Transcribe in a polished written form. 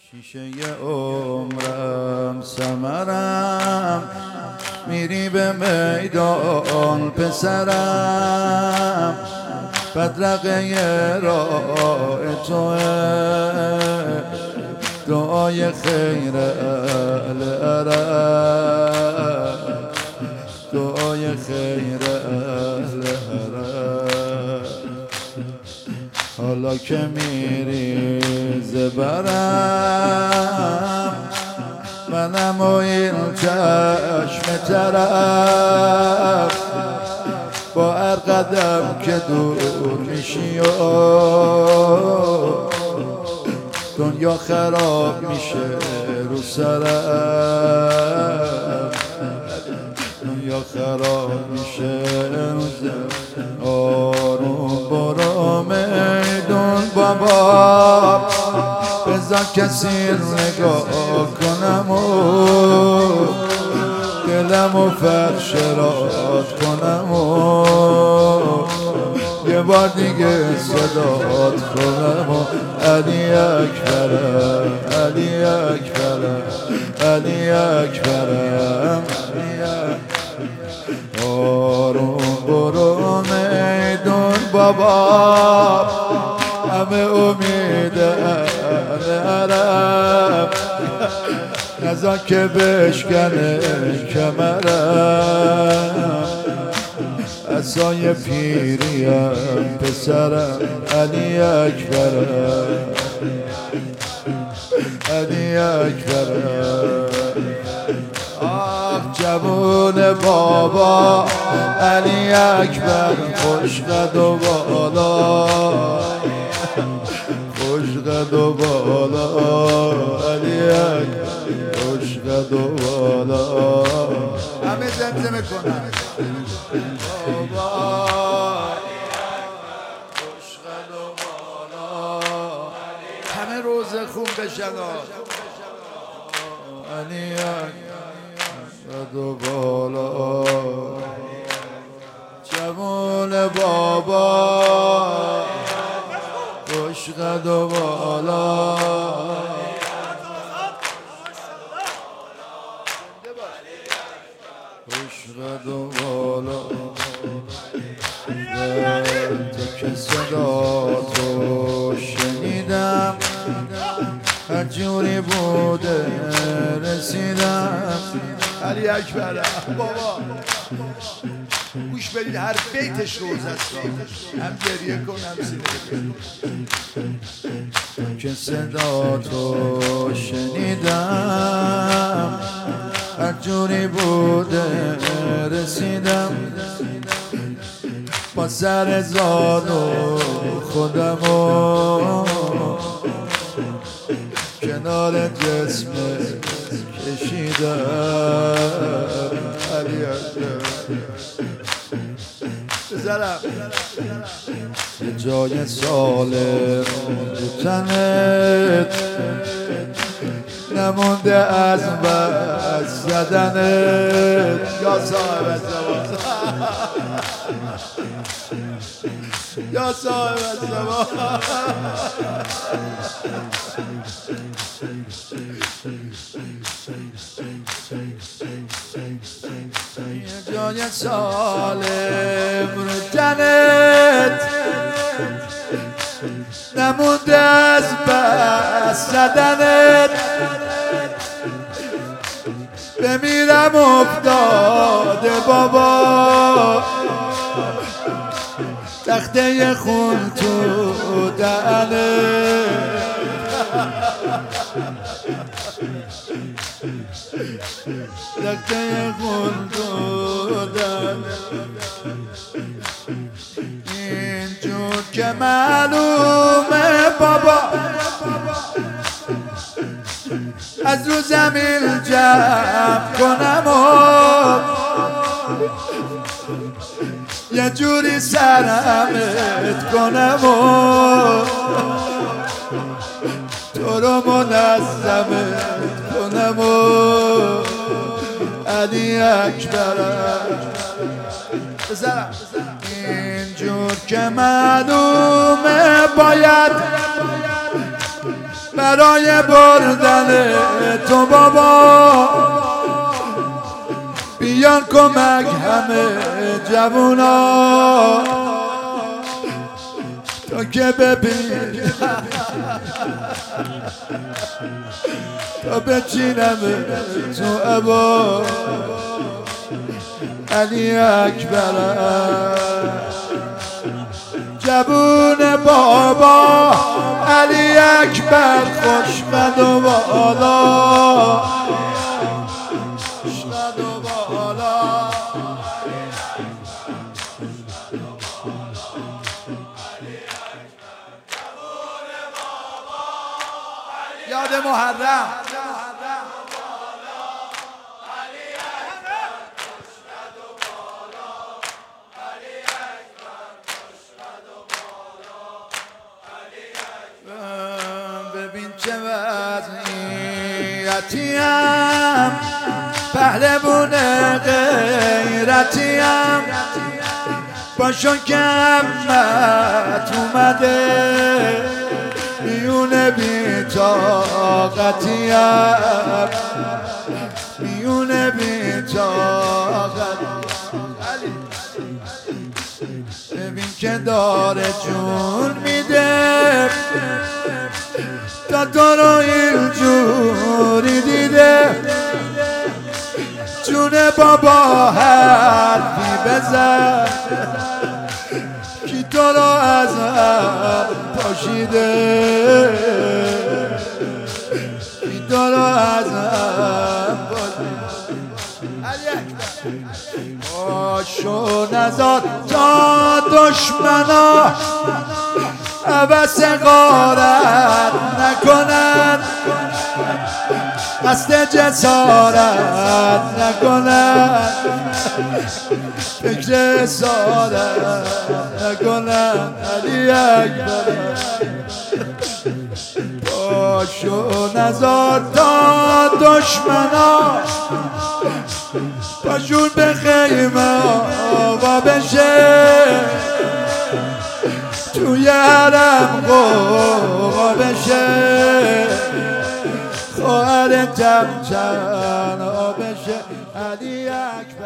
شیشه عمرم ثمرم میری به میدان پسرم بدرقه راه توه دعای خیر اهل عرب دعای خیر اهل عرب حالا که میری زبرم منم و این چشم طرف با هر قدم که دور میشی و دنیا خراب میشه رو سرم دنیا خراب میشه رو سرم آروم برو میدون بابا بذار کسی نگاه کنم و دلم و فرشرات کنم و یه بار دیگه صدات کنم و علی اکبرم علی اکبرم علی اکبرم آروم برو میدون بابا همه امید اهل عرب نزا که بشکنه کمرم عصای پیریم پسرم علی اکبرم علی اکبرم آه جوون بابا علی اکبر خوش قد و بالا خوش قد و بالا علی اکبر خوش قد و بالا همه زمزمه کنن بابا خوش قد و بالا همه روز خون بشن علی قد و بالا جوون بابا خوش قد و بالا خوش قد و بالا تو که صدا تو شنیدم هر جوری بوده رسیدم علی اکبر بابا گوش بدید هر بیتش روز است هم گریه کن هم سینه که صدا تو شنیدم هر جوری بوده رسیدم با سر زاد و خودم و کنار جسم کشیدم علی اکبر بزرم یه جای سالم رو تنت نمونده از بس زدنت یا صاحب زمان یا صاحب زمان یه جای سالم رو تنت نمونده از بس زدنت بمیرم افتاده بابا تخته خون تو دهنت تخته خون تو دهنت اینجور که معلومه بابا از رو زمین جمع کنم و یه جوری سرمت کنم و تو رو منظمت کنم و علی اکبرم بزرم اینجور که معلومه باید برای بردن تو بابا بیان کمک همه جوونا تا که ببین تا بچینم تو عبا علی اکبرم جوون بابا علی اکبر خوشقد و بالا خوشقد و بالا یاد محرم ببین چه وضعیتیم پهلوون غیرتیم باشون که همت اومده میون بی‌طاقتیم میون بی‌طاقت ببین که داره جون میده تا تو رو اینجوری دیده جون بابا حرفی بزن کی تو رو از هم پاشیده کی تو رو از هم پاشو نزار تا دشمنا عبس غارت نکنن قصد جسارت نکنن فکر اسارت نکنن علی اکبر پاشو نزار تا دشمنا پاشون به خیمه آقا بشه توی حرم قوقا بشه خواهر تمتن بشه علی اکبر